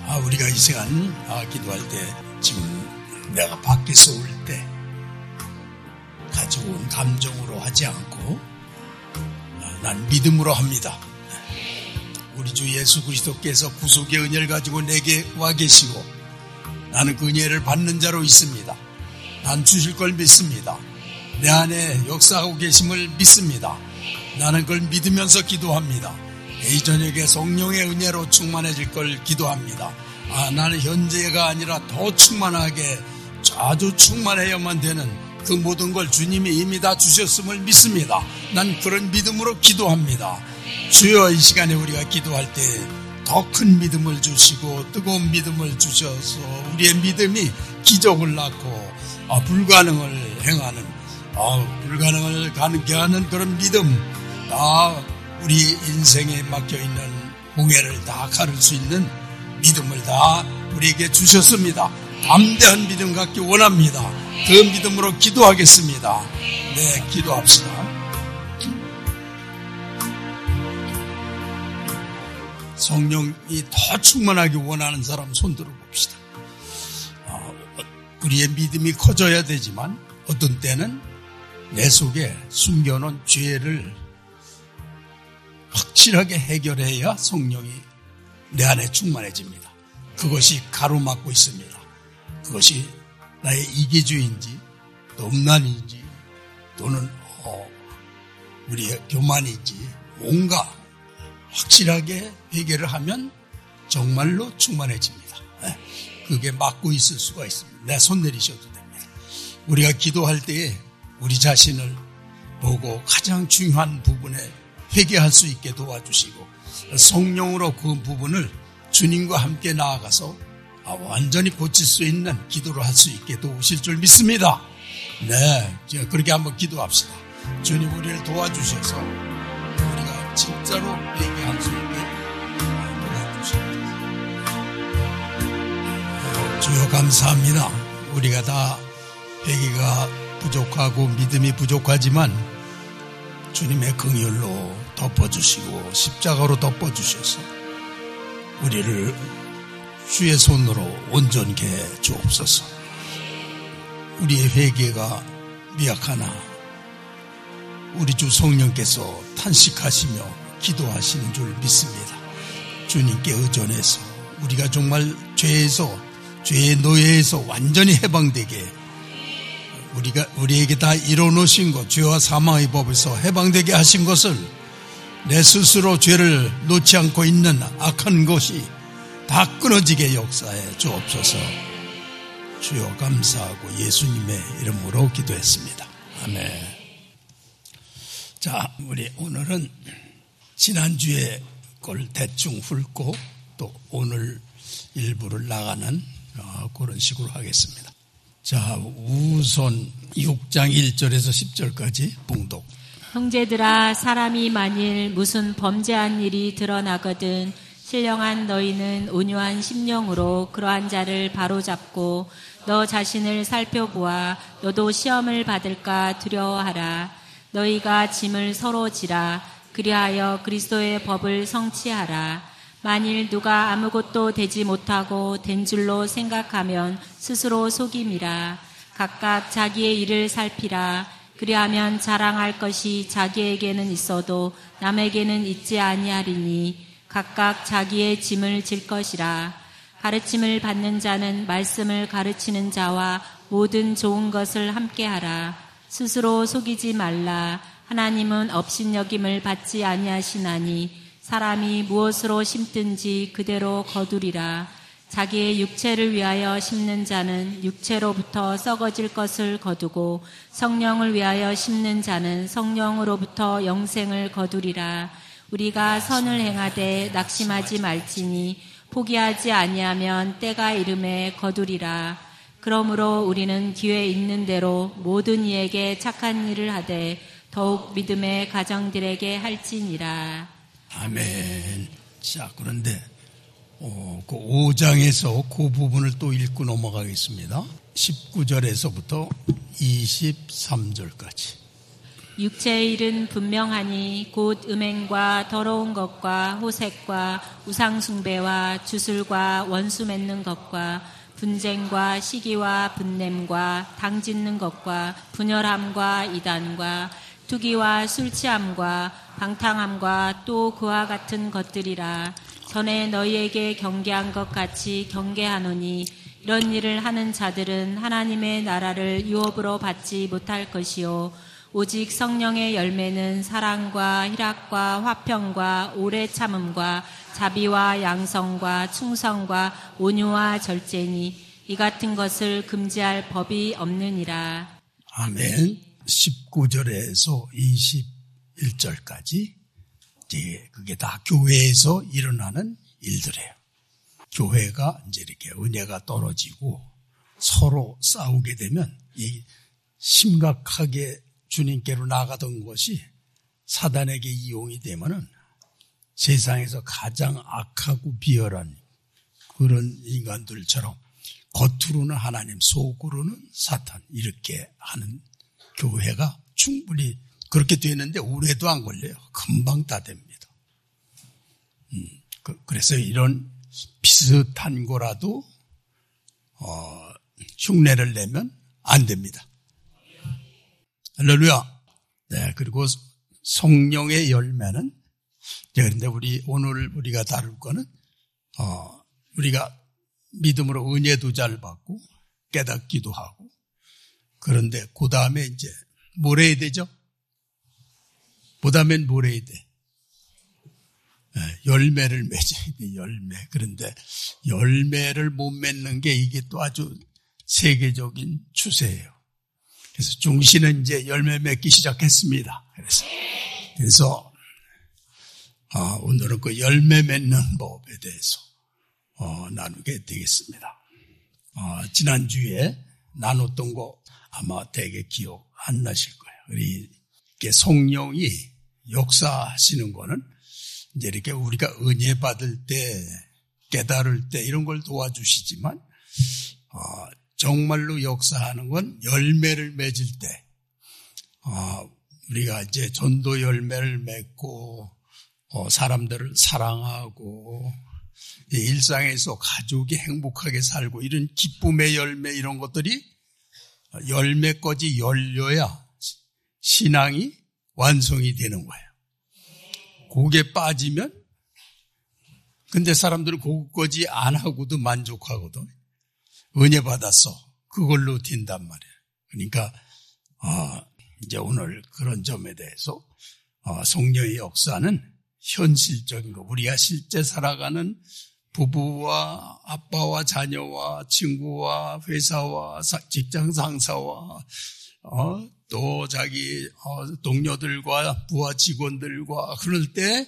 우리가 이 시간 기도할 때 지금 내가 밖에서 올 때 가지고 온 감정으로 하지 않고 난 믿음으로 합니다. 우리 주 예수 그리스도께서 구속의 은혜를 가지고 내게 와 계시고 나는 그 은혜를 받는 자로 있습니다. 난 주실 걸 믿습니다. 내 안에 역사하고 계심을 믿습니다. 나는 그걸 믿으면서 기도합니다. 이 저녁에 성령의 은혜로 충만해질 걸 기도합니다. 나는 현재가 아니라 더 충만하게 아주 충만해야만 되는 그 모든 걸 주님이 이미 다 주셨음을 믿습니다. 난 그런 믿음으로 기도합니다. 주여, 이 시간에 우리가 기도할 때 더 큰 믿음을 주시고 뜨거운 믿음을 주셔서 우리의 믿음이 기적을 낳고 불가능을 행하는 불가능을 가능케 하는 그런 믿음, 우리 인생에 막혀있는 홍해를 다 가를 수 있는 믿음을 다 우리에게 주셨습니다. 담대한 믿음 갖기 원합니다. 그 믿음으로 기도하겠습니다. 네, 기도합시다. 성령이 더 충만하게 원하는 사람 손 들어봅시다. 우리의 믿음이 커져야 되지만 어떤 때는 내 속에 숨겨놓은 죄를 확실하게 해결해야 성령이 내 안에 충만해집니다. 그것이 가로막고 있습니다. 그것이 나의 이기주의인지 또 음란인지 또는 우리의 교만인지 뭔가 확실하게 해결을 하면 정말로 충만해집니다. 그게 막고 있을 수가 있습니다. 내 손 내리셔도 됩니다. 우리가 기도할 때에 우리 자신을 보고 가장 중요한 부분에 회개할 수 있게 도와주시고 성령으로 그 부분을 주님과 함께 나아가서 완전히 고칠 수 있는 기도를 할 수 있게 도우실 줄 믿습니다. 네, 그렇게 한번 기도합시다. 주님, 우리를 도와주셔서 우리가 진짜로 회개할 수 있게 도와주십니다. 주여, 감사합니다. 우리가 다 회개가 부족하고 믿음이 부족하지만 주님의 긍휼로 덮어주시고 십자가로 덮어주셔서 우리를 주의 손으로 온전케 해 주옵소서. 우리의 회개가 미약하나 우리 주 성령께서 탄식하시며 기도하시는 줄 믿습니다. 주님께 의존해서 우리가 정말 죄의 노예에서 완전히 해방되게 우리에게 다 이뤄놓으신 것, 죄와 사망의 법에서 해방되게 하신 것을 내 스스로 죄를 놓지 않고 있는 악한 것이 다 끊어지게 역사해 주옵소서. 주여, 감사하고 예수님의 이름으로 기도했습니다. 아멘. 자, 우리 오늘은 지난주에 걸 대충 훑고 또 오늘 일부를 나가는 그런 식으로 하겠습니다. 자, 우선 6장 1절에서 10절까지 봉독. 형제들아, 사람이 만일 무슨 범죄한 일이 드러나거든 신령한 너희는 온유한 심령으로 그러한 자를 바로잡고 너 자신을 살펴보아 너도 시험을 받을까 두려워하라. 너희가 짐을 서로 지라. 그리하여 그리스도의 법을 성취하라. 만일 누가 아무것도 되지 못하고 된 줄로 생각하면 스스로 속임이라. 각각 자기의 일을 살피라. 그리하면 자랑할 것이 자기에게는 있어도 남에게는 있지 아니하리니 각각 자기의 짐을 질 것이라. 가르침을 받는 자는 말씀을 가르치는 자와 모든 좋은 것을 함께하라. 스스로 속이지 말라. 하나님은 업신여김을 받지 아니하시나니 사람이 무엇으로 심든지 그대로 거두리라. 자기의 육체를 위하여 심는 자는 육체로부터 썩어질 것을 거두고 성령을 위하여 심는 자는 성령으로부터 영생을 거두리라. 우리가 선을 행하되 낙심하지 말지니 포기하지 아니하면 때가 이름에 거두리라. 그러므로 우리는 기회 있는 대로 모든 이에게 착한 일을 하되 더욱 믿음의 가정들에게 할지니라. 아멘. 자, 그런데 그 5장에서 그 부분을 또 읽고 넘어가겠습니다. 19절에서부터 23절까지. 육체의 일은 분명하니 곧 음행과 더러운 것과 호색과 우상숭배와 주술과 원수 맺는 것과 분쟁과 시기와 분냄과 당짓는 것과 분열함과 이단과 투기와 술취함과 방탕함과 또 그와 같은 것들이라. 전에 너희에게 경계한 것 같이 경계하노니 이런 일을 하는 자들은 하나님의 나라를 유업으로 받지 못할 것이요 오직 성령의 열매는 사랑과 희락과 화평과 오래 참음과 자비와 양성과 충성과 온유와 절제니 이 같은 것을 금지할 법이 없느니라. 아멘. 19절에서 21절까지 이제 그게 다 교회에서 일어나는 일들이에요. 교회가 이제 이렇게 은혜가 떨어지고 서로 싸우게 되면 이 심각하게 주님께로 나가던 것이 사단에게 이용이 되면은 세상에서 가장 악하고 비열한 그런 인간들처럼 겉으로는 하나님, 속으로는 사탄 이렇게 하는 교회가 충분히 그렇게 되는데 오래도 안 걸려요. 금방 다 됩니다. 그래서 이런 비슷한 거라도 흉내를 내면 안 됩니다. 할렐루야. 네, 그리고 성령의 열매는 그런데 오늘 우리가 다룰 거는 우리가 믿음으로 은혜도 잘 받고 깨닫기도 하고 그런데 그 다음에 이제 뭘 해야 되죠? 그 다음엔 뭘 해야 돼? 열매를 맺어야 돼, 열매. 그런데 열매를 못 맺는 게 이게 또 아주 세계적인 추세예요. 그래서 중시는 이제 열매 맺기 시작했습니다. 그래서 오늘은 그 열매 맺는 법에 대해서 나누게 되겠습니다. 지난주에 나눴던 거 아마 되게 기억 안 나실 거예요. 이렇게 성령이 역사하시는 거는 이제 이렇게 우리가 은혜 받을 때, 깨달을 때 이런 걸 도와주시지만, 정말로 역사하는 건 열매를 맺을 때, 우리가 이제 전도 열매를 맺고, 사람들을 사랑하고, 일상에서 가족이 행복하게 살고, 이런 기쁨의 열매 이런 것들이 열매까지 열려야 신앙이 완성이 되는 거예요. 그게 빠지면, 근데 사람들은 그거까지 안 하고도 만족하거든. 은혜 받았어. 그걸로 된단 말이에요. 그러니까, 이제 오늘 그런 점에 대해서, 성령의 역사는 현실적인 거. 우리가 실제 살아가는 부부와 아빠와 자녀와 친구와 회사와 직장 상사와, 또 자기 동료들과 부하 직원들과 그럴 때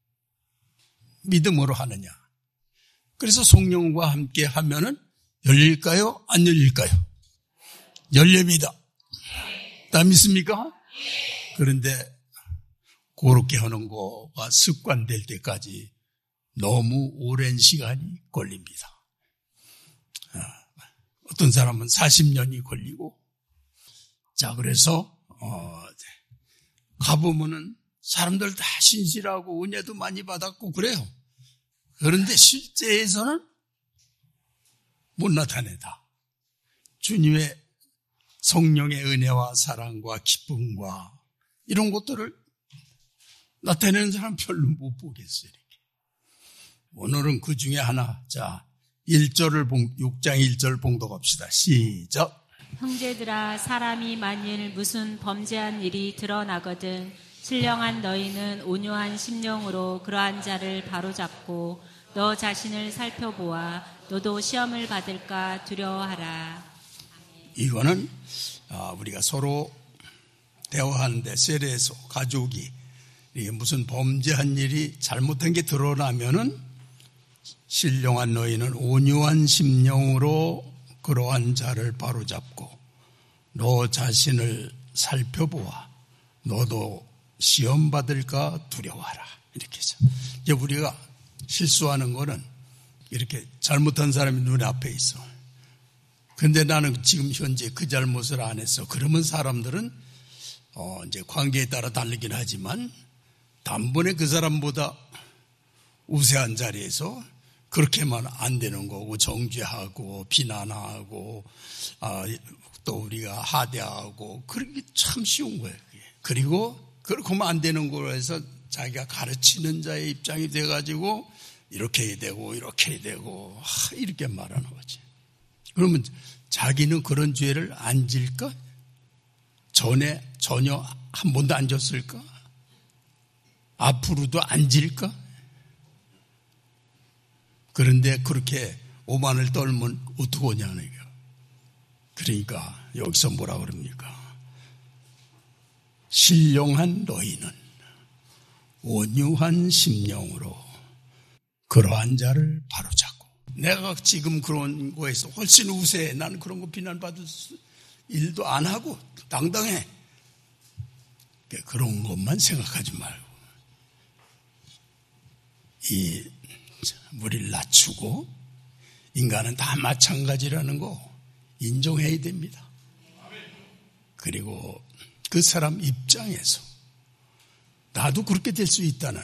믿음으로 하느냐. 그래서 성령과 함께 하면은 열릴까요? 안 열릴까요? 열립니다. 다 믿습니까? 그런데 그렇게 하는 거가 습관될 때까지 너무 오랜 시간이 걸립니다. 어떤 사람은 40년이 걸리고 자, 그래서, 가보면은 사람들 다 신실하고 은혜도 많이 받았고 그래요. 그런데 실제에서는 못 나타내다. 주님의 성령의 은혜와 사랑과 기쁨과 이런 것들을 나타내는 사람 별로 못 보겠어요. 이렇게. 오늘은 그 중에 하나, 자, 6장 1절 봉독합시다. 시작. 형제들아, 사람이 만일 무슨 범죄한 일이 드러나거든 신령한 너희는 온유한 심령으로 그러한 자를 바로잡고 너 자신을 살펴보아 너도 시험을 받을까 두려워하라. 이거는 우리가 서로 대화하는데 세례에서 가족이 무슨 범죄한 일이 잘못한 게 드러나면은 신령한 너희는 온유한 심령으로 그러한 자를 바로잡고 너 자신을 살펴보아 너도 시험 받을까 두려워하라. 이렇게 해서 이제 우리가 실수하는 거는 이렇게 잘못한 사람이 눈앞에 있어. 근데 나는 지금 현재 그 잘못을 안 했어. 그러면 사람들은 이제 관계에 따라 다르긴 하지만 단번에 그 사람보다 우세한 자리에서 그렇게만 안 되는 거고 정죄하고 비난하고 또 우리가 하대하고 그렇게 참 쉬운 거예요. 그리고 그렇게 하면 안 되는 거로 해서 자기가 가르치는 자의 입장이 돼가지고 이렇게 해야 되고 이렇게 해야 되고 이렇게 말하는 거지. 그러면 자기는 그런 죄를 안 질까? 전에 전혀 한 번도 안 졌을까? 앞으로도 안 질까? 그런데 그렇게 오만을 떨면 어떡하냐는 거예요. 그러니까 여기서 뭐라 그럽니까? 신령한 너희는 온유한 심령으로 그러한 자를 바로잡고. 내가 지금 그런 거에서 훨씬 우세해. 나는 그런 거 비난받을 일도 안 하고 당당해. 그런 것만 생각하지 말고 이 우리를 낮추고 인간은 다 마찬가지라는 거 인정해야 됩니다. 그리고 그 사람 입장에서 나도 그렇게 될 수 있다는,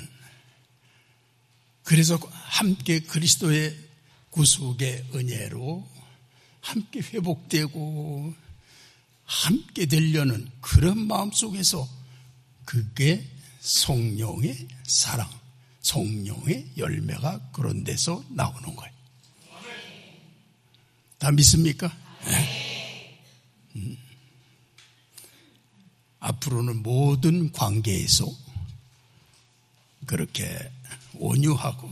그래서 함께 그리스도의 구속의 은혜로 함께 회복되고 함께 되려는 그런 마음 속에서 그게 성령의 사랑, 성령의 열매가 그런 데서 나오는 거예요. 다 믿습니까? 네. 앞으로는 모든 관계에서 그렇게 온유하고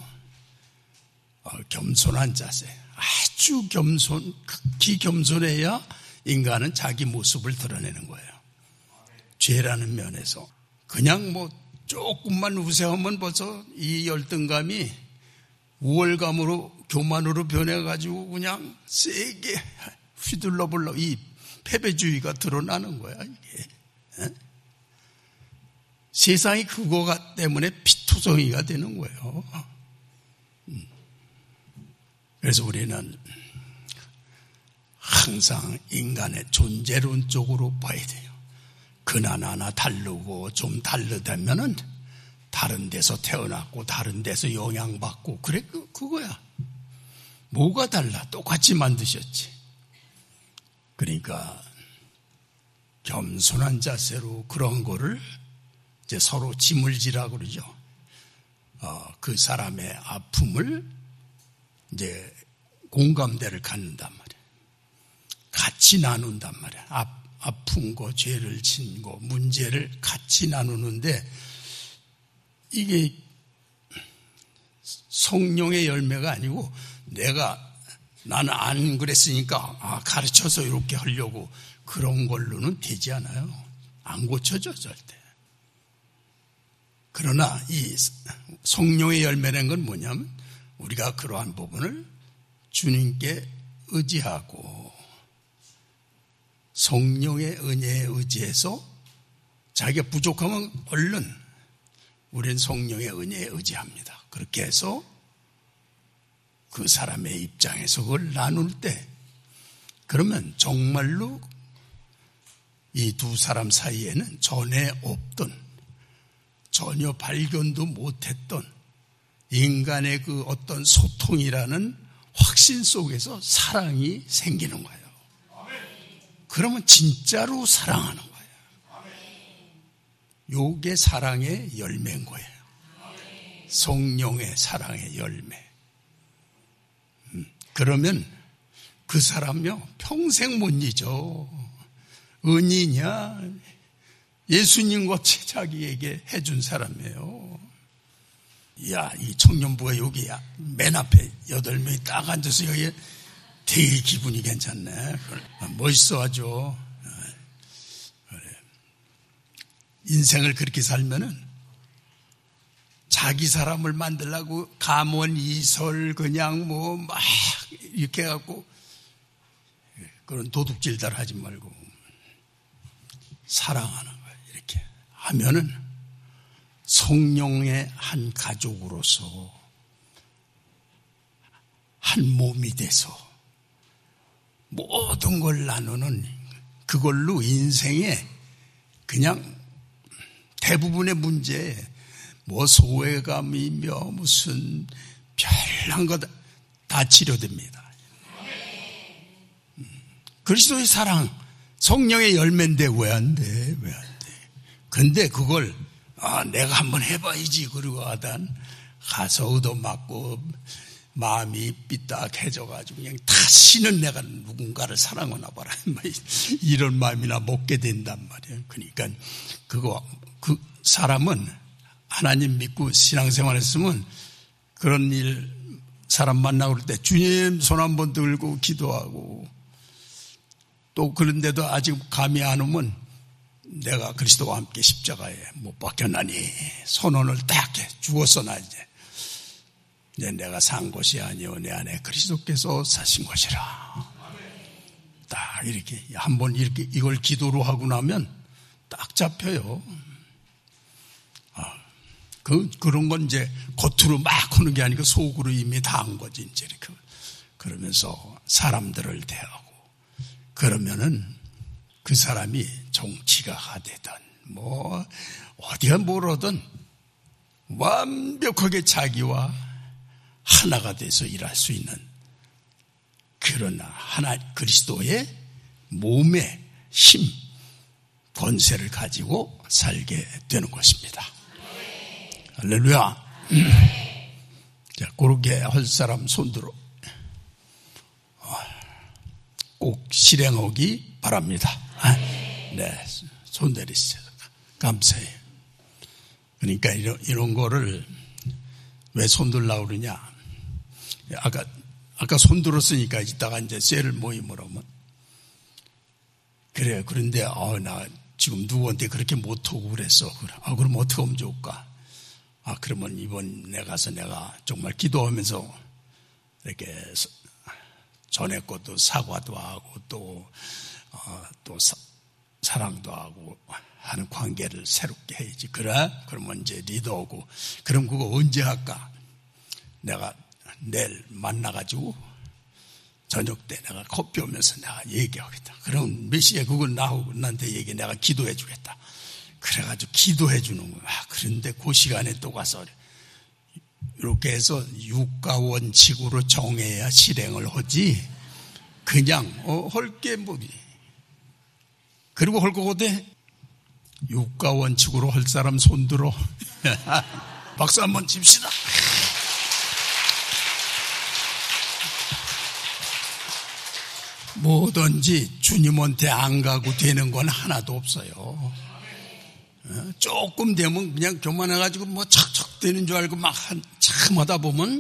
겸손한 자세, 아주 극히 겸손해야 인간은 자기 모습을 드러내는 거예요. 죄라는 면에서 그냥 뭐 조금만 우세하면 벌써 이 열등감이 우월감으로 교만으로 변해가지고 그냥 세게 휘둘러 불러 이 패배주의가 드러나는 거야. 이게 세상이 그거 때문에 피투성이가 되는 거예요. 그래서 우리는 항상 인간의 존재론 쪽으로 봐야 돼요. 그나나나 다르고 좀 다르다면은 다른 데서 태어났고 다른 데서 영향받고 그래 그거야. 뭐가 달라? 똑같이 만드셨지. 그러니까 겸손한 자세로 그런 거를 이제 서로 짐을 지라 그러죠. 그 사람의 아픔을 이제 공감대를 갖는단 말이야. 같이 나눈단 말이야. 아픈 거, 죄를 진 거, 문제를 같이 나누는데 이게 성령의 열매가 아니고 나는 안 그랬으니까 가르쳐서 이렇게 하려고 그런 걸로는 되지 않아요. 안 고쳐져 절대. 그러나 이 성령의 열매라는 건 뭐냐면 우리가 그러한 부분을 주님께 의지하고 성령의 은혜에 의지해서 자기가 부족하면 얼른 우리는 성령의 은혜에 의지합니다. 그렇게 해서 그 사람의 입장에서 그걸 나눌 때 그러면 정말로 이 두 사람 사이에는 전에 없던 전혀 발견도 못했던 인간의 그 어떤 소통이라는 확신 속에서 사랑이 생기는 거예요. 그러면 진짜로 사랑하는 거예요. 요게 사랑의 열매인 거예요. 성령의 사랑의 열매. 그러면 그 사람요 평생 못 잊어. 은이냐 예수님 같이 자기에게 해준 사람이에요. 야, 이 청년부가 여기 맨 앞에 8명이 딱 앉아서 여기 되게 기분이 괜찮네. 멋있어 아주. 인생을 그렇게 살면은 자기 사람을 만들려고 감원 이설 그냥 뭐 막 이렇게 해갖고 그런 도둑질들 하지 말고 사랑하는 거예요. 이렇게 하면은 성령의 한 가족으로서 한 몸이 돼서 모든 걸 나누는 그걸로 인생의 그냥 대부분의 문제, 뭐 소외감이며 무슨 별난 거 다 치료됩니다. 그리스도의 사랑, 성령의 열매인데 왜 안 돼? 왜 안 돼? 근데 그걸 내가 한번 해봐야지 그러고 하단 가서 얻어맞고 마음이 삐딱해져가지고 그냥 다시는 내가 누군가를 사랑하나 봐라 이런 마음이나 먹게 된단 말이에요. 그러니까 그 사람은 하나님 믿고 신앙생활했으면 그런 일 사람 만나고 그럴 때 주님 손 한번 들고 기도하고 또 그런데도 아직 감이 안 오면 내가 그리스도와 함께 십자가에 못 박혔나니 선언을 딱 해. 죽었으나 이제 내가 산 것이 아니오 내 안에 그리스도께서 사신 것이라. 딱 이렇게 한번 이렇게 이걸 기도로 하고 나면 딱 잡혀요. 그런 건 이제 겉으로 막 하는 게 아니고 속으로 이미 다 한 거지 이제 이렇게 그러면서 사람들을 대하고 그러면은 그 사람이 정치가가 되든 뭐 어디가 뭘 하든 완벽하게 자기와 하나가 돼서 일할 수 있는 그런 그리스도의 몸의 힘, 권세를 가지고 살게 되는 것입니다. 할렐루야. 자, 그렇게 할 사람 손들어 꼭 실행하기 바랍니다. 네, 손 내리세요. 감사해요. 그러니까 이런 거를 왜 손들라고 그러냐? 아까 손들었으니까 이따가 이제 셀 모임을 하면 그래요. 그런데 나 지금 누구한테 그렇게 못하고 그랬어. 그럼 어떻게 하면 좋을까? 그러면 이번에 가서 내가 정말 기도하면서 이렇게 전에 것도 사과도 하고 또 사랑도 하고 하는 관계를 새롭게 해야지. 그래? 그러면 이제 리더하고 그럼 그거 언제 할까? 내가 내일 만나가지고 저녁 때 내가 커피 오면서 내가 얘기하겠다. 그럼 몇 시에 그걸 나한테 얘기해. 내가 기도해 주겠다. 그래가지고 기도해 주는 거야. 그런데 그 시간에 또 가서 이렇게 해서 육가원칙으로 정해야 실행을 하지. 그냥 할 게 뭐니. 그리고 할 거거든. 육가원칙으로 할 사람 손들어. 박수 한번 칩시다. 뭐든지 주님한테 안 가고 되는 건 하나도 없어요. 조금 되면 그냥 교만해가지고 뭐 척척 되는 줄 알고 막 한참 하다 보면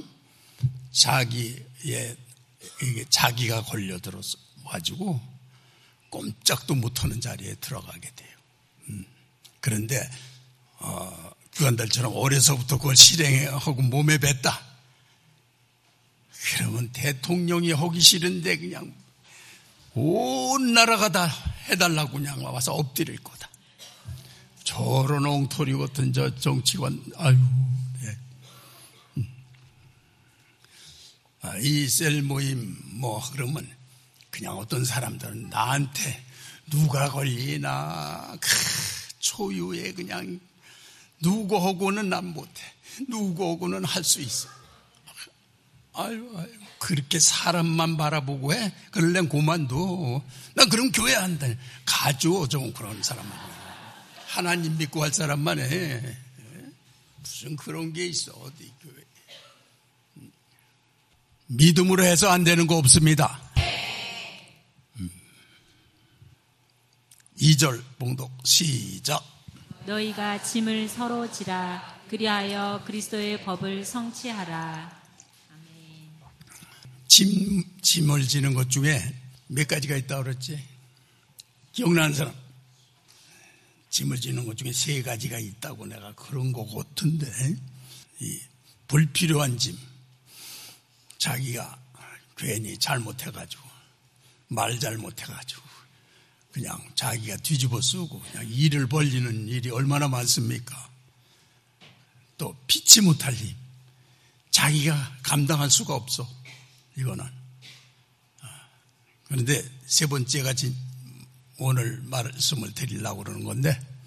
자기가 걸려들어서 가지고 꼼짝도 못하는 자리에 들어가게 돼요. 그런데 교관들처럼 어려서부터 그걸 실행하고 몸에 뱉다. 그러면 대통령이 하기 싫은데 그냥 온 나라가 다 해달라고 그냥 와서 엎드릴 거다. 저런 엉터리 같은 저 정치관, 네. 이 셀 모임 그러면 그냥 어떤 사람들은 나한테 누가 걸리나 초유에 그냥 누구하고는 난 못해. 누구하고는 할 수 있어. 그렇게 사람만 바라보고 해? 그러려면 그만둬. 난 그럼 교회 안 다녀. 가줘, 좀 그런 사람만. 하나님 믿고 할 사람만 해. 무슨 그런 게 있어, 어디 교회. 믿음으로 해서 안 되는 거 없습니다. 2절 봉독 시작. 너희가 짐을 서로 지라. 그리하여 그리스도의 법을 성취하라. 짐을 지는 것 중에 몇 가지가 있다고 그랬지? 기억나는 사람? 짐을 지는 것 중에 3가지가 있다고 내가 그런 거 같은데, 이 불필요한 짐. 자기가 괜히 잘못해가지고, 말 잘못해가지고, 그냥 자기가 뒤집어 쓰고, 그냥 일을 벌리는 일이 얼마나 많습니까? 또, 피치 못할 힘. 자기가 감당할 수가 없어. 이거는. 그런데 3번째가 오늘 말씀을 드리려고 그러는 건데,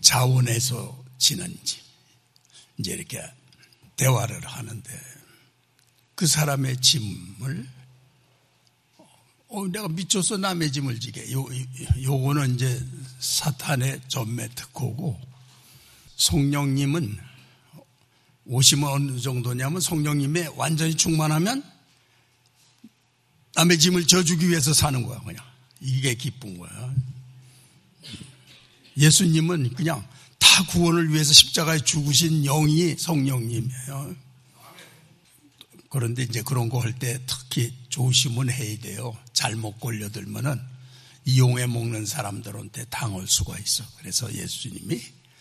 자원에서 지는지 이제 이렇게 대화를 하는데 그 사람의 짐을 내가 미쳐서 남의 짐을 지게 요거는 이제 사탄의 전매 특호고 성령님은 오시면 어느 정도냐면 성령님의 완전히 충만하면 남의 짐을 져주기 위해서 사는 거야. 그냥 이게 기쁜 거야. 예수님은 그냥 다 구원을 위해서 십자가에 죽으신 영이 성령님이에요. 그런데 이제 그런 거 할 때 특히 조심은 해야 돼요. 잘못 걸려들면은 이용해 먹는 사람들한테 당할 수가 있어. 그래서 예수님이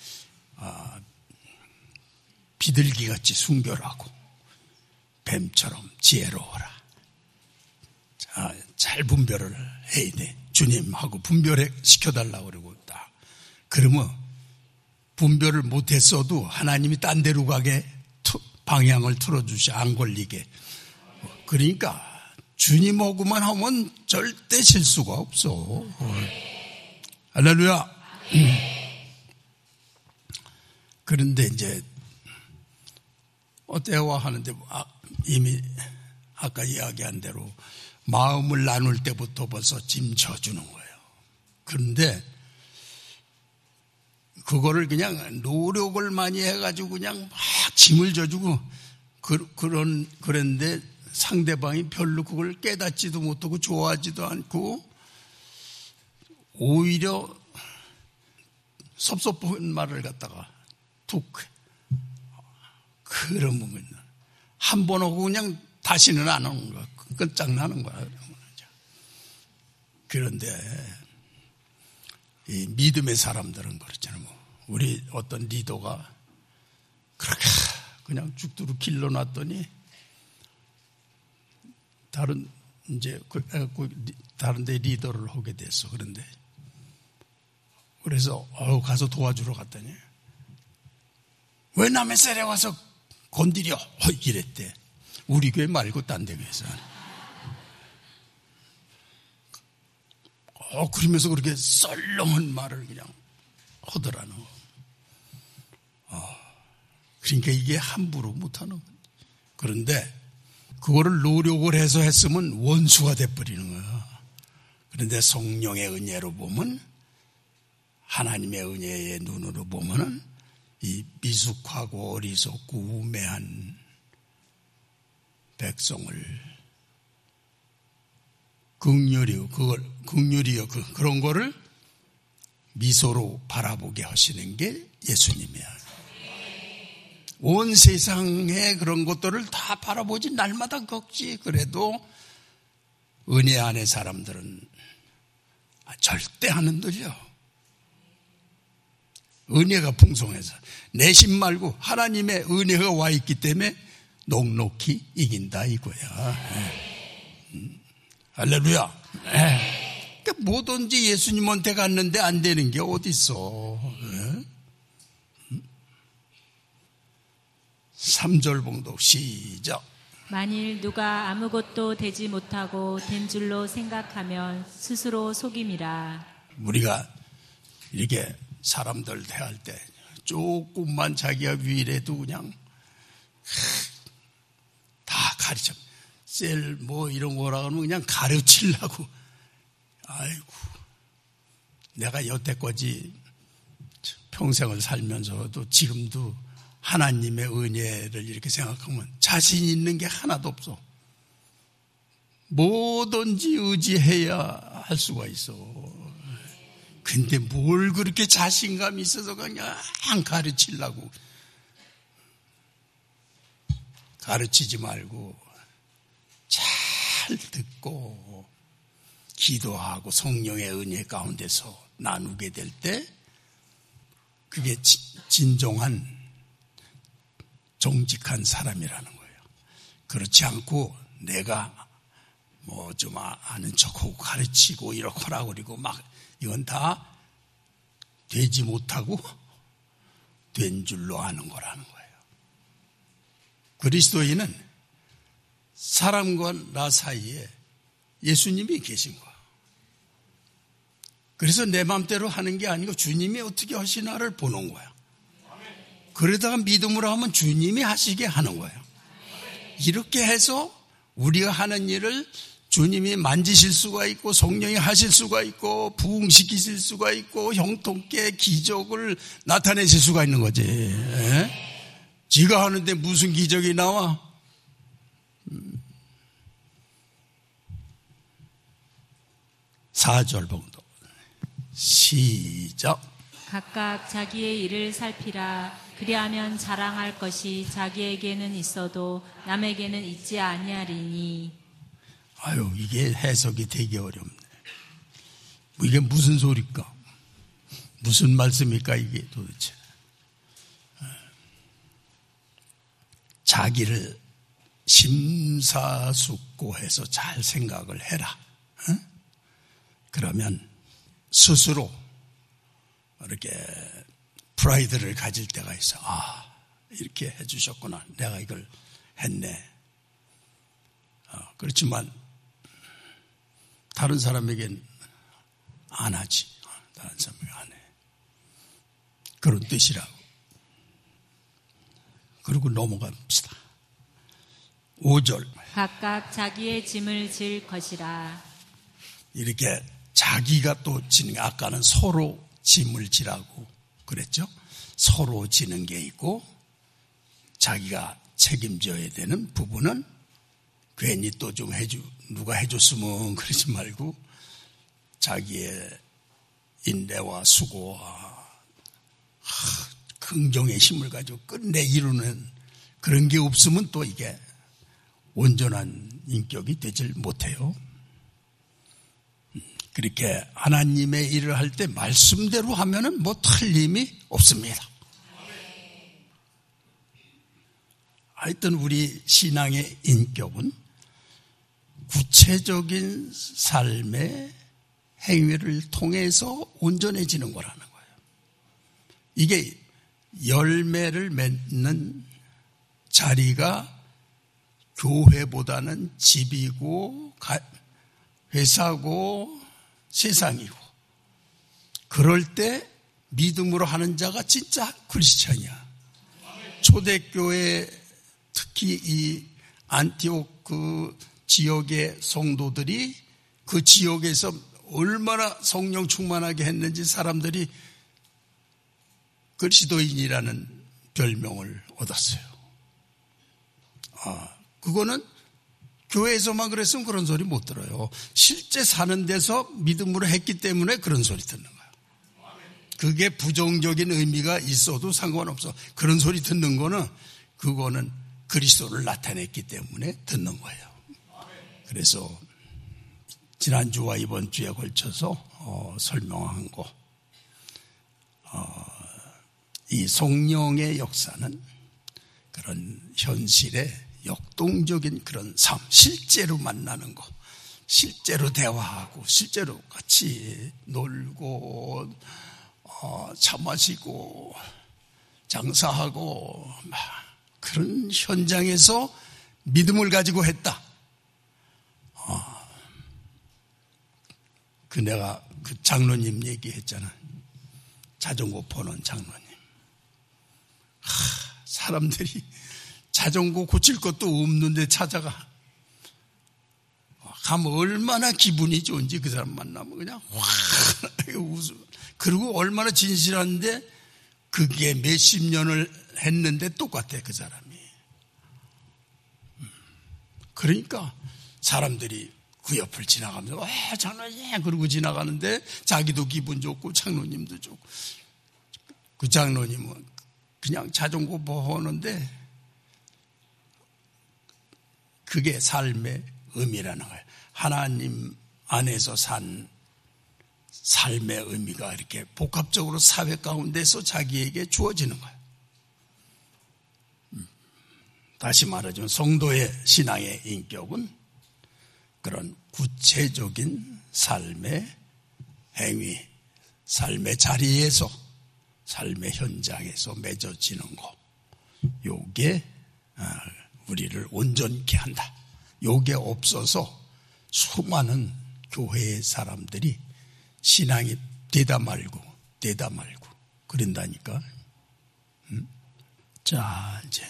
비둘기같이 순결하고 뱀처럼 지혜로워라. 잘 분별을 해야 돼. 주님하고 분별해 시켜달라고 그러고 딱. 그러면 분별을 못했어도 하나님이 딴 데로 가게 방향을 틀어주시 안 걸리게. 그러니까 주님하고만 하면 절대 실수가 없어. 할렐루야. 그런데 이제 대화하는데 이미 아까 이야기한 대로 마음을 나눌 때부터 벌써 짐 져주는 거예요. 그런데 그거를 그냥 노력을 많이 해가지고 그냥 막 짐을 져주고 그런데 상대방이 별로 그걸 깨닫지도 못하고 좋아하지도 않고 오히려 섭섭한 말을 갖다가 툭 그러면 한 번 하고 그냥 다시는 안 하는 거야. 끝장나는 거야. 그런데 이 믿음의 사람들은 그렇잖아요. 우리 어떤 리더가 그렇게 그냥 죽도록 길러놨더니 다른 데 리더를 하게 됐어. 그래서 가서 도와주러 갔더니 왜 남의 셀에 와서 건드려? 이랬대. 우리 교회 말고 딴 데 교회에서. 그러면서 그렇게 썰렁한 말을 그냥 하더라는 거. 그러니까 이게 함부로 못하는 거지. 그런데 그거를 노력을 해서 했으면 원수가 돼버리는 거야. 그런데 성령의 은혜로 보면 하나님의 은혜의 눈으로 보면은 이 미숙하고 어리석고 우매한 백성을 긍휼이요 그런 거를 미소로 바라보게 하시는 게 예수님이야. 온 세상의 그런 것들을 다 바라보지 날마다 겪지. 그래도 은혜 안의 사람들은 절대 안 흔들려. 은혜가 풍성해서 내심 말고 하나님의 은혜가 와 있기 때문에 넉넉히 이긴다 이거야. 할렐루야. 그러니까 뭐든지 예수님한테 갔는데 안 되는 게 어디 있어. 3절 봉독 시작. 만일 누가 아무것도 되지 못하고 된 줄로 생각하면 스스로 속임이라. 우리가 이렇게 사람들 대할 때 조금만 자기가 위래도 그냥 다 가르쳐. 셀 뭐 이런 거라 하면 그냥 가르치려고. 아이고, 내가 여태까지 평생을 살면서도 지금도 하나님의 은혜를 이렇게 생각하면 자신 있는 게 하나도 없어. 뭐든지 의지해야 할 수가 있어. 근데 뭘 그렇게 자신감이 있어서 그냥 가르치려고. 가르치지 말고 잘 듣고 기도하고 성령의 은혜 가운데서 나누게 될 때 그게 진정한 정직한 사람이라는 거예요. 그렇지 않고 내가 뭐 좀 아는 척하고 가르치고 이렇거나 그리고 막 이건 다 되지 못하고 된 줄로 아는 거라는 거예요. 그리스도인은 사람과 나 사이에 예수님이 계신 거야. 그래서 내 마음대로 하는 게 아니고 주님이 어떻게 하시나를 보는 거야. 그러다가 믿음으로 하면 주님이 하시게 하는 거예요. 이렇게 해서 우리가 하는 일을 주님이 만지실 수가 있고 성령이 하실 수가 있고 부흥시키실 수가 있고 형통케 기적을 나타내실 수가 있는 거지. 지가 하는데 무슨 기적이 나와? 4절 봉독 시작. 각각 자기의 일을 살피라. 그리하면 자랑할 것이 자기에게는 있어도 남에게는 있지 아니하리니. 아유, 이게 해석이 되게 어렵네. 이게 무슨 소리일까? 무슨 말씀일까 이게 도대체. 자기를 심사숙고해서 잘 생각을 해라. 그러면 스스로 이렇게 프라이드를 가질 때가 있어. 아, 이렇게 해주셨구나. 내가 이걸 했네. 그렇지만 다른 사람에겐 안 하지. 다른 사람에게 안 해. 그런 뜻이라고. 그리고 넘어갑시다. 5절. 각각 자기의 짐을 질 것이라. 이렇게 자기가 또 지는 게, 아까는 서로 짐을 지라고 그랬죠. 서로 지는 게 있고 자기가 책임져야 되는 부분은 괜히 또 좀 누가 해줬으면 그러지 말고 자기의 인내와 수고와 긍정의 힘을 가지고 끝내 이루는 그런 게 없으면 또 이게 온전한 인격이 되질 못해요. 그렇게 하나님의 일을 할 때 말씀대로 하면은 뭐 틀림이 없습니다. 하여튼 우리 신앙의 인격은 구체적인 삶의 행위를 통해서 온전해지는 거라는 거예요. 이게 열매를 맺는 자리가 교회보다는 집이고 회사고 세상이고, 그럴 때 믿음으로 하는 자가 진짜 크리스찬이야. 초대교회 특히 이 안티옥 그 지역의 성도들이 그 지역에서 얼마나 성령 충만하게 했는지 사람들이 그리스도인이라는 별명을 얻었어요. 그거는 교회에서만 그랬으면 그런 소리 못 들어요. 실제 사는 데서 믿음으로 했기 때문에 그런 소리 듣는 거예요. 그게 부정적인 의미가 있어도 상관없어. 그런 소리 듣는 거는 그거는 그리스도를 나타냈기 때문에 듣는 거예요. 그래서 지난주와 이번 주에 걸쳐서 설명한 거, 이 성령의 역사는 그런 현실의 역동적인 그런 삶, 실제로 만나는 거, 실제로 대화하고 실제로 같이 놀고 차 마시고 장사하고 그런 현장에서 믿음을 가지고 했다. 내가 그 장로님 얘기했잖아. 자전거 보는 장로님. 사람들이 자전거 고칠 것도 없는데 찾아가. 가면 얼마나 기분이 좋은지 그 사람 만나면 그냥 확 웃어. 그리고 얼마나 진실한데 그게 몇십 년을 했는데 똑같아 그 사람이. 그러니까 사람들이 그 옆을 지나가면서 와 장로님 그러고 지나가는데 자기도 기분 좋고 장로님도 좋고. 그 장로님은 그냥 자전거 보는데 그게 삶의 의미라는 거예요. 하나님 안에서 산 삶의 의미가 이렇게 복합적으로 사회 가운데서 자기에게 주어지는 거예요. 다시 말하자면 성도의 신앙의 인격은 그런 구체적인 삶의 행위, 삶의 자리에서, 삶의 현장에서 맺어지는 거. 요게 우리를 온전케 한다. 요게 없어서 수많은 교회의 사람들이 신앙이 되다 말고 그런다니까. 자, 이제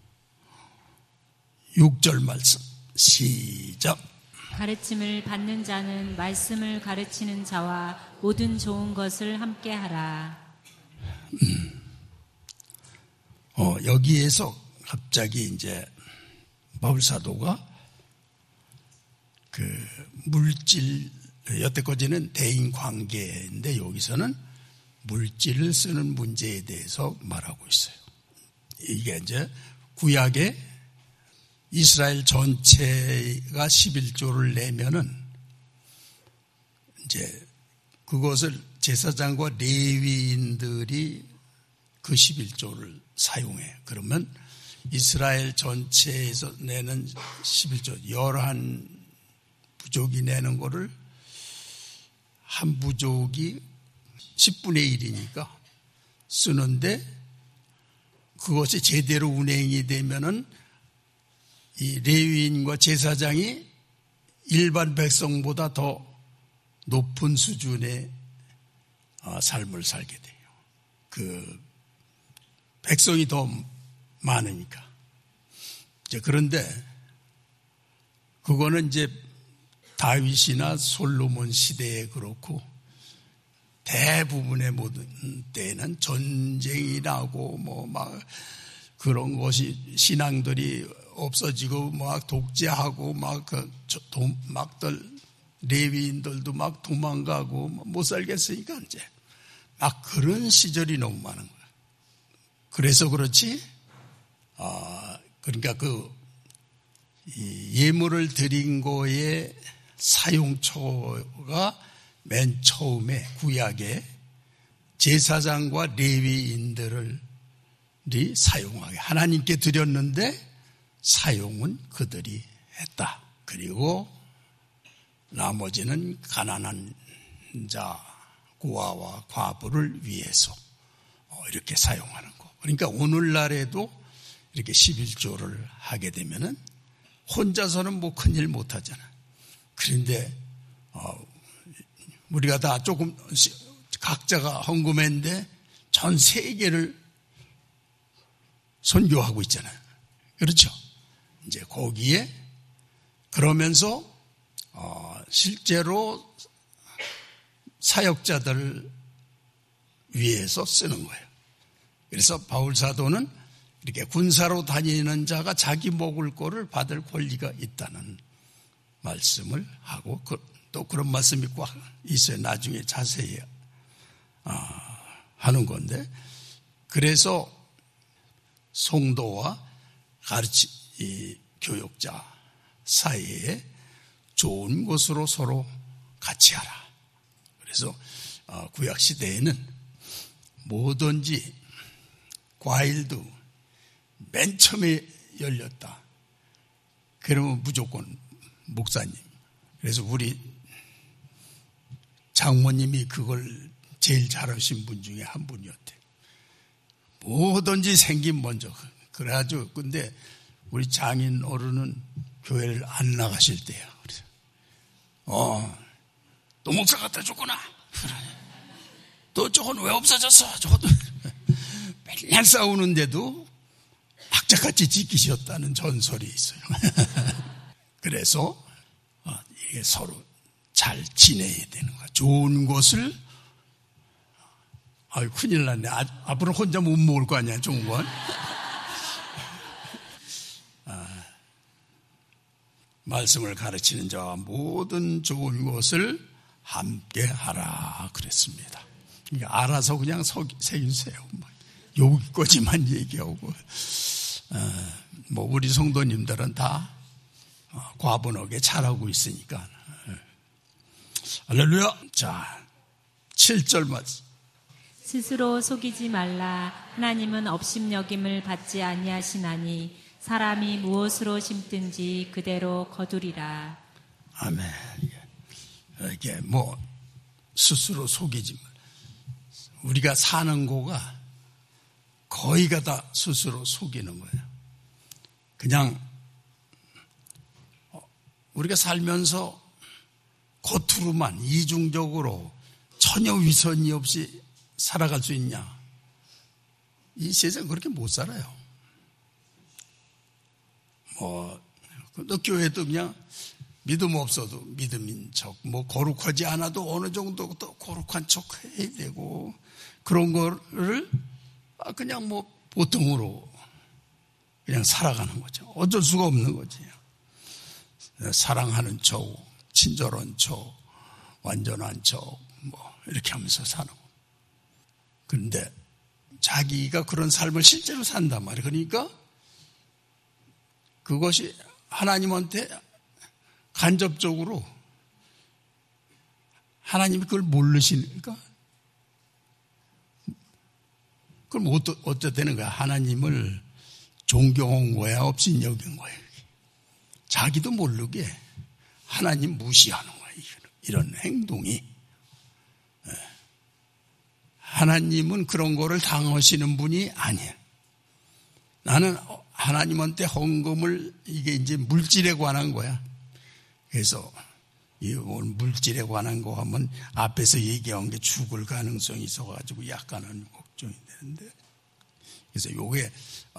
6절 말씀 시작. 가르침을 받는 자는 말씀을 가르치는 자와 모든 좋은 것을 함께 하라. 여기에서 갑자기 이제 바울 사도가 그 물질, 여태까지는 대인 관계인데 여기서는 물질을 쓰는 문제에 대해서 말하고 있어요. 이게 이제 구약에 이스라엘 전체가 11조를 내면은 이제 그것을 제사장과 레위인들이 그 11조를 사용해. 그러면 이스라엘 전체에서 내는 11조, 11부족이 내는 거를 한 부족이 10분의 1이니까 쓰는데 그것이 제대로 운행이 되면은 이 레위인과 제사장이 일반 백성보다 더 높은 수준의 삶을 살게 돼요. 그 백성이 더 많으니까. 그런데 그거는 이제 다윗이나 솔로몬 시대에 그렇고 대부분의 모든 때는 전쟁이 나고 뭐 막 그런 것이 신앙들이 없어지고 막 독재하고 막들 레위인들도 막 도망가고 못 살겠으니까 이제 막 그런 시절이 너무 많은 거야. 그래서 그렇지. 그러니까 그 예물을 드린 거에 사용처가 맨 처음에 구약에 제사장과 레위인들을 사용하게 하나님께 드렸는데 사용은 그들이 했다. 그리고 나머지는 가난한 자, 고아와 과부를 위해서 이렇게 사용하는 거. 그러니까 오늘날에도 이렇게 11조를 하게 되면은 혼자서는 뭐 큰일 못 하잖아. 그런데 우리가 다 조금 각자가 헌금했는데 전 세계를 선교하고 있잖아요. 그렇죠? 이제 거기에 그러면서 실제로 사역자들을 위해서 쓰는 거예요. 그래서 바울 사도는 이렇게 군사로 다니는 자가 자기 먹을 거를 받을 권리가 있다는 말씀을 하고 또 그런 말씀이 꼭 있어요. 나중에 자세히 하는 건데 그래서 성도와 이 교육자 사이에 좋은 것으로 서로 같이 하라. 그래서 구약 시대에는 뭐든지 과일도 맨 처음에 열렸다. 그러면 무조건 목사님. 그래서 우리 장모님이 그걸 제일 잘하신 분 중에 한 분이었대. 뭐든지 생긴 먼저. 그래가지고 근데 우리 장인 어른은 교회를 안 나가실 때야. 그래서 또 목사 갖다 줬구나. 또 저건 왜 없어졌어? 저것도 맨날 싸우는데도 악착같이 지키셨다는 전설이 있어요. 그래서 이게 서로 잘 지내야 되는 거야. 좋은 것을 큰일 났네. 앞으로 혼자 못 먹을 거 아니야, 좋은 건. 말씀을 가르치는 자와 모든 좋은 것을 함께 하라 그랬습니다. 알아서 그냥 새기세요. 여기까지만 얘기하고. 뭐 우리 성도님들은 다 과분하게 잘하고 있으니까. 할렐루야. 자, 7절 말씀. 스스로 속이지 말라. 하나님은 업심여김을 받지 아니하시나니 사람이 무엇으로 심든지 그대로 거두리라. 아멘. 이게 뭐 스스로 속이지 말. 우리가 사는 거가 거의가 다 스스로 속이는 거예요. 그냥 우리가 살면서 겉으로만 이중적으로 전혀 위선이 없이 살아갈 수 있냐? 이 세상 그렇게 못 살아요. 또 교회도 그냥 믿음 없어도 믿음인 척, 거룩하지 않아도 어느 정도 또 거룩한 척 해야 되고, 그런 거를 그냥 보통으로 그냥 살아가는 거죠. 어쩔 수가 없는 거지. 사랑하는 척, 친절한 척, 완전한 척, 이렇게 하면서 사는 거. 그런데 자기가 그런 삶을 실제로 산단 말이에요. 그러니까 그것이 하나님한테 간접적으로 하나님이 그걸 모르시니까 그럼 어쩌 되는 거야? 하나님을 존경한 거야? 업신여긴 거야? 자기도 모르게 하나님 무시하는 거야. 이런 행동이. 하나님은 그런 거를 당하시는 분이 아니야. 나는 하나님한테 헌금을, 이게 이제 물질에 관한 거야. 그래서 이 물질에 관한 거 하면 앞에서 얘기한 게 죽을 가능성이 있어가지고 약간은 걱정이 되는데, 그래서 요게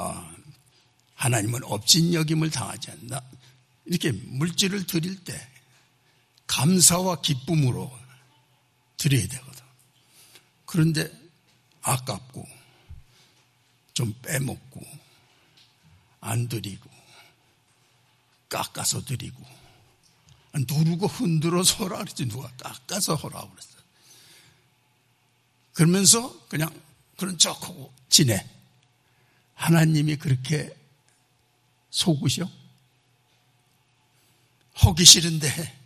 하나님은 업신여김을 당하지 않나. 이렇게 물질을 드릴 때 감사와 기쁨으로 드려야 되거든. 그런데 아깝고 좀 빼먹고 안 드리고 깎아서 드리고, 누르고 흔들어서 하라 그랬지. 누가 깎아서 하라고 그랬어. 그러면서 그냥 그런 척하고 지내. 하나님이 그렇게 속으셔? 하기 싫은데 해.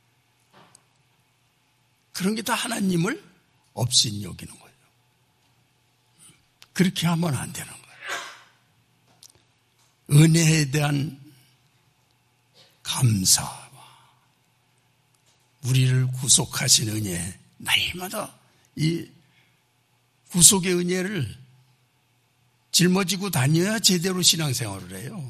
그런 게 다 하나님을 업신여기는 거예요. 그렇게 하면 안 되는 거예요. 은혜에 대한 감사와 우리를 구속하신 은혜, 날마다 이 구속의 은혜를 짊어지고 다녀야 제대로 신앙생활을 해요.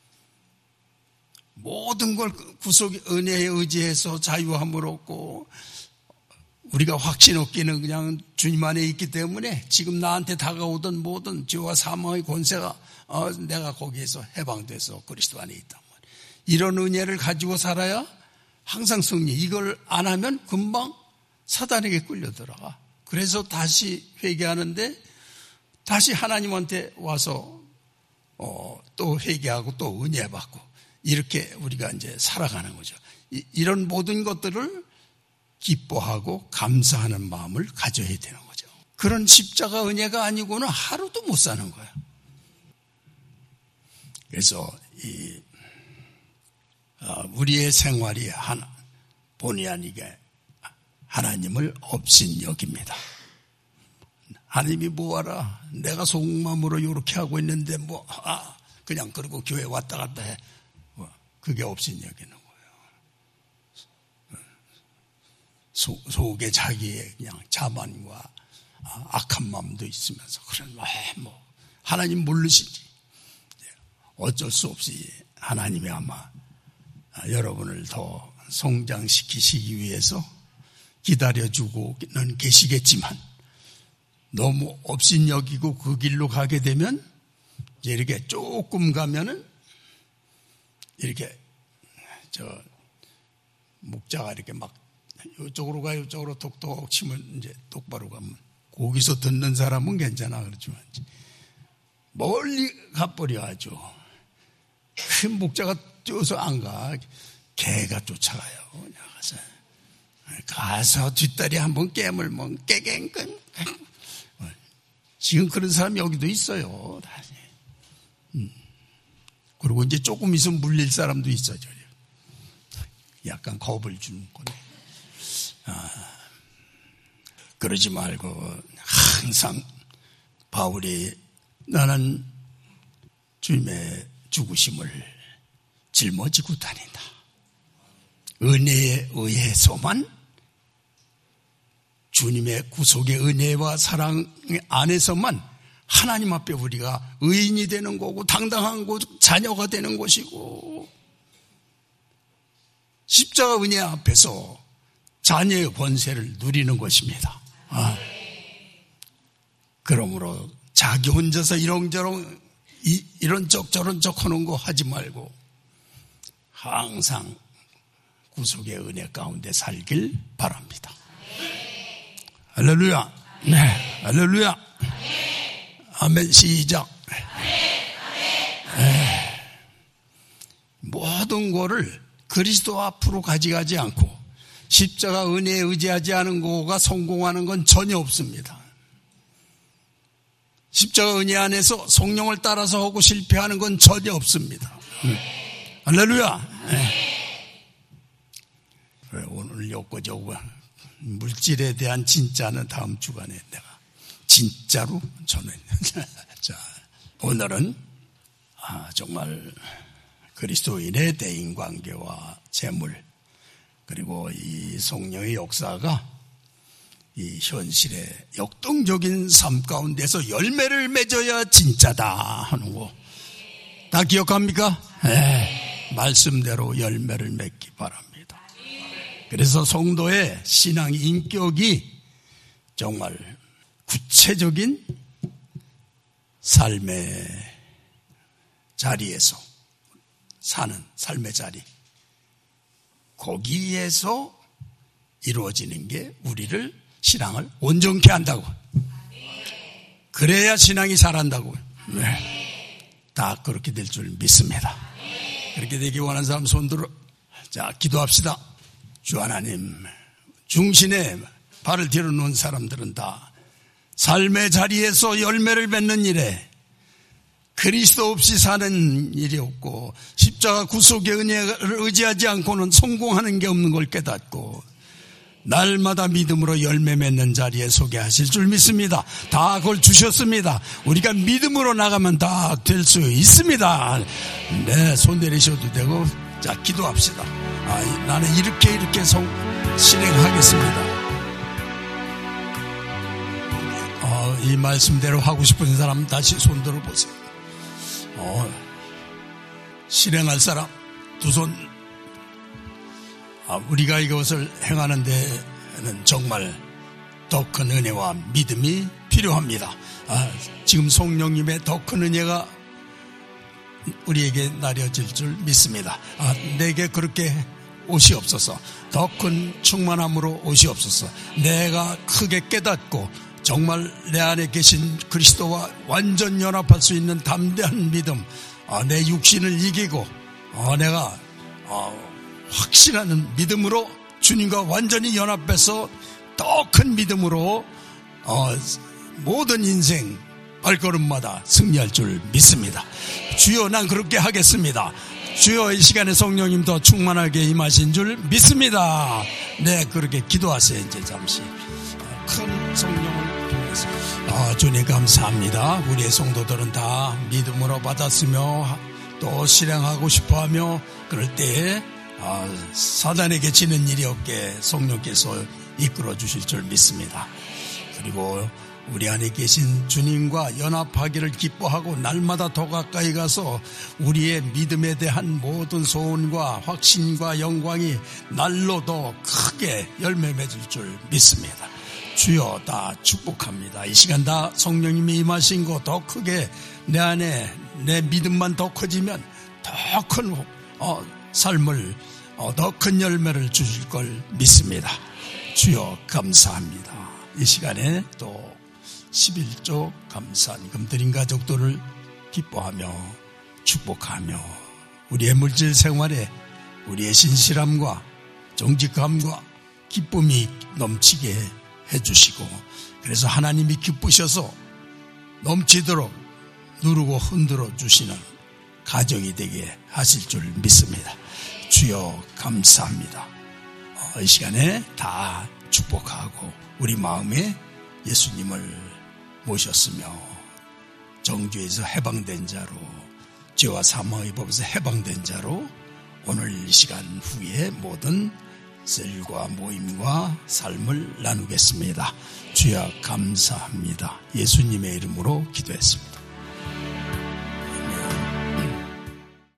모든 걸 구속의 은혜에 의지해서 자유함을 얻고, 우리가 확신 얻기는 그냥 주님 안에 있기 때문에 지금 나한테 다가오던 모든 죄와 사망의 권세가 내가 거기에서 해방돼서 그리스도 안에 있단 말이에요. 이런 은혜를 가지고 살아야 항상 승리. 이걸 안 하면 금방 사단에게 끌려 들어가. 그래서 다시 회개하는데 다시 하나님한테 와서 또 회개하고 또 은혜 받고, 이렇게 우리가 이제 살아가는 거죠. 이런 모든 것들을 기뻐하고 감사하는 마음을 가져야 되는 거죠. 그런 십자가 은혜가 아니고는 하루도 못 사는 거예요. 그래서 우리의 생활이 본의 아니게 하나님을 업신여깁니다. 하나님이 뭐하라, 내가 속마음으로 이렇게 하고 있는데 그냥 그러고 교회 왔다 갔다 해. 그게 업신여기는 거예요. 속에 자기의 그냥 자만과 악한 마음도 있으면서, 그런 하나님 모르시지. 어쩔 수 없이 하나님이 아마 여러분을 더 성장시키시기 위해서 기다려주고는 계시겠지만, 너무 업신여기고 그 길로 가게 되면 이제 이렇게 조금 가면은 이렇게 목자가 이렇게 막 이쪽으로 가 이쪽으로 톡톡 치면 이제 똑바로 가면, 거기서 듣는 사람은 괜찮아. 그렇지만 멀리 가버려야죠. 큰 목자가 뛰어서 안 가. 개가 쫓아가요. 가서 뒷다리 한번 깨물 깨갱끈. 지금 그런 사람이 여기도 있어요. 다시. 그리고 이제 조금 있으면 물릴 사람도 있어요. 약간 겁을 주는 거네. 그러지 말고 항상 바울이 나는 주님의 죽으심을 짊어지고 다닌다. 은혜에 의해서만, 주님의 구속의 은혜와 사랑 안에서만 하나님 앞에 우리가 의인이 되는 거고 당당한 자녀가 되는 것이고, 십자가 은혜 앞에서 자녀의 권세를 누리는 것입니다. 그러므로 자기 혼자서 이런저런 이런 쪽 저런 쪽 하는 거 하지 말고 항상 구속의 은혜 가운데 살길 바랍니다. 할렐루야. 네, 할렐루야. 아멘. 시작. 모든 거를 그리스도 앞으로 가져가지 않고 십자가 은혜에 의지하지 않은 거가 성공하는 건 전혀 없습니다. 십자가 은혜 안에서 성령을 따라서 하고 실패하는 건 전혀 없습니다. 할렐루야. 오늘 여기저기 물질에 대한 진짜는 다음 주간에 내가 진짜로 전해. 자, 오늘은 정말 그리스도인의 대인관계와 재물 그리고 이 성령의 역사가 이 현실의 역동적인 삶 가운데서 열매를 맺어야 진짜다 하는 거 다 기억합니까? 네, 말씀대로 열매를 맺기 바랍니다. 그래서 성도의 신앙 인격이 정말 구체적인 삶의 자리에서 사는 삶의 자리 거기에서 이루어지는 게 우리를 신앙을 온전케 한다고. 그래야 신앙이 자란다고. 네. 다 그렇게 될 줄 믿습니다. 그렇게 되기 원하는 사람 손들어. 자, 기도합시다. 주 하나님, 중신에 발을 들여놓은 사람들은 다 삶의 자리에서 열매를 맺는 일에 그리스도 없이 사는 일이 없고 십자가 구속의 은혜를 의지하지 않고는 성공하는 게 없는 걸 깨닫고 날마다 믿음으로 열매 맺는 자리에 서게 하실 줄 믿습니다. 다 그걸 주셨습니다. 우리가 믿음으로 나가면 다 될 수 있습니다. 네, 손 내리셔도 되고. 자, 기도합시다. 나는 이렇게 실행하겠습니다. 이 말씀대로 하고 싶은 사람 다시 손 들어보세요. 실행할 사람 두 손. 우리가 이것을 행하는 데는 정말 더 큰 은혜와 믿음이 필요합니다. 지금 성령님의 더 큰 은혜가 우리에게 나려질 줄 믿습니다. 내게 그렇게 오시옵소서. 더 큰 충만함으로 오시옵소서. 내가 크게 깨닫고 정말 내 안에 계신 그리스도와 완전 연합할 수 있는 담대한 믿음, 내 육신을 이기고 내가 확신하는 믿음으로 주님과 완전히 연합해서 더 큰 믿음으로 모든 인생 발걸음마다 승리할 줄 믿습니다. 주여, 난 그렇게 하겠습니다. 주여, 이 시간에 성령님 더 충만하게 임하신 줄 믿습니다. 네, 그렇게 기도하세요. 이제 잠시 큰 성령을 통해서. 주님 감사합니다. 우리의 성도들은 다 믿음으로 받았으며 또 실행하고 싶어하며 그럴 때에 사단에게 지는 일이 없게 성령께서 이끌어 주실 줄 믿습니다. 그리고 우리 안에 계신 주님과 연합하기를 기뻐하고 날마다 더 가까이 가서 우리의 믿음에 대한 모든 소원과 확신과 영광이 날로 더 크게 열매 맺을 줄 믿습니다. 주여, 다 축복합니다. 이 시간 다 성령님이 임하신 거 더 크게 내 안에 내 믿음만 더 커지면 더 큰 삶을 더 큰 열매를 주실 걸 믿습니다. 주여, 감사합니다. 이 시간에 또 11조 감사한금 드린 가족들을 기뻐하며 축복하며 우리의 물질 생활에 우리의 신실함과 정직함과 기쁨이 넘치게 해주시고 그래서 하나님이 기쁘셔서 넘치도록 누르고 흔들어 주시는 가정이 되게 하실 줄 믿습니다. 주여, 감사합니다. 이 시간에 다 축복하고 우리 마음에 예수님을 모셨으며 정죄에서 해방된 자로 죄와 사망의 법에서 해방된 자로 오늘 이 시간 후에 모든 셀과 모임과 삶을 나누겠습니다. 주여, 감사합니다. 예수님의 이름으로 기도했습니다.